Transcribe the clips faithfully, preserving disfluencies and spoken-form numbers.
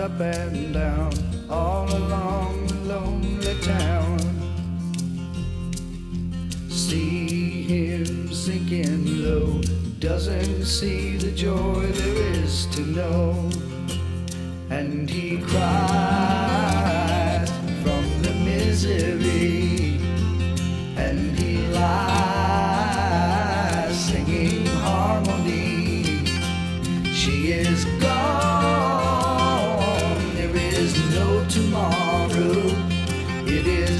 up and down, all along the lonely town. See him sinking low, doesn't see the joy there is to know. And he cries from the misery, and he lies singing harmony. She is gone, there is no tomorrow, it is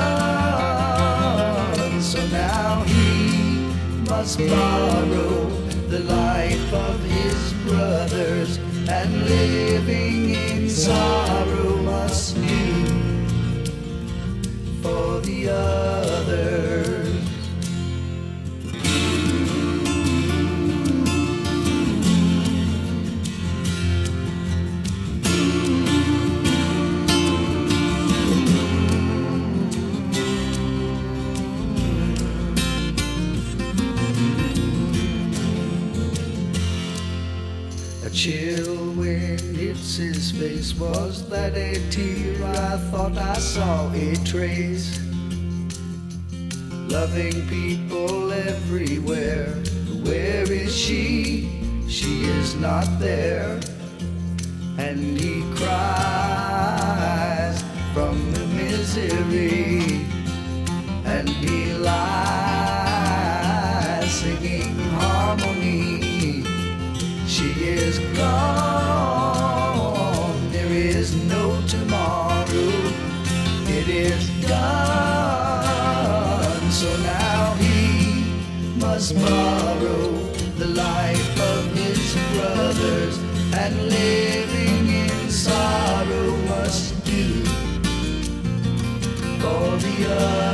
done. So now he must borrow the life of his brothers, and living in sorrow must do for the others. A chill wind hits his face. Was that a tear? I thought I saw a trace. Loving people everywhere. Where is she? She is not there. And he cries from the misery, and he lies singing harmony. She is gone, there is no tomorrow, it is done. So now he must borrow the life of his brothers, and living in sorrow must do for the others.